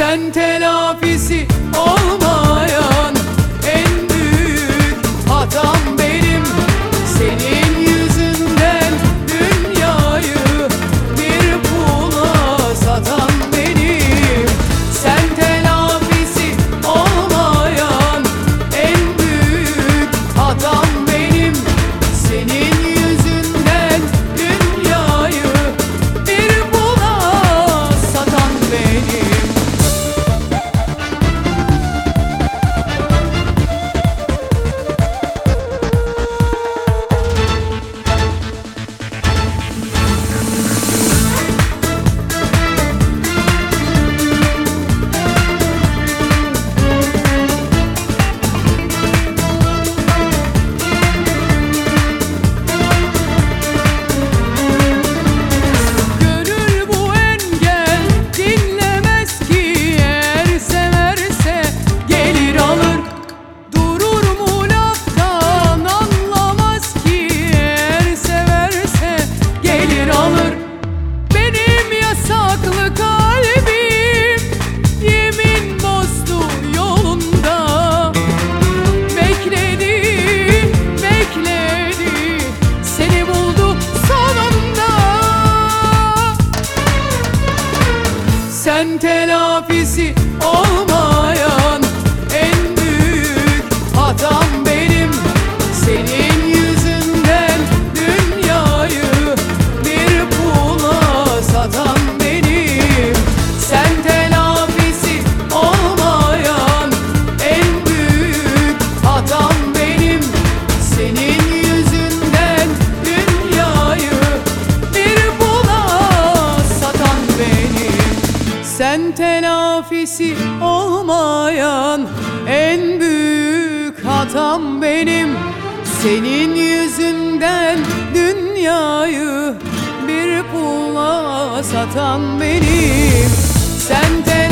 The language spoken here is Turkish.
Sen telafisi olmayan en büyük hatam benim. Senin yüzünden dünyayı bir pula satan benim. Sen telafisi olmayan en büyük hatam benim. Senin yüzünden dünyayı bir pula satan benim. Sen telafisi olmayan en büyük hatam benim. Senin yüzünden dünyayı bir pula satan benim. Sen telafisi olmayan en büyük hatam benim. Senin yüzünden dünyayı bir pula satan benim. Sen telafisi olmayan en büyük hatam benim. Senin yüzünden dünyayı bir pula satan benim. Sen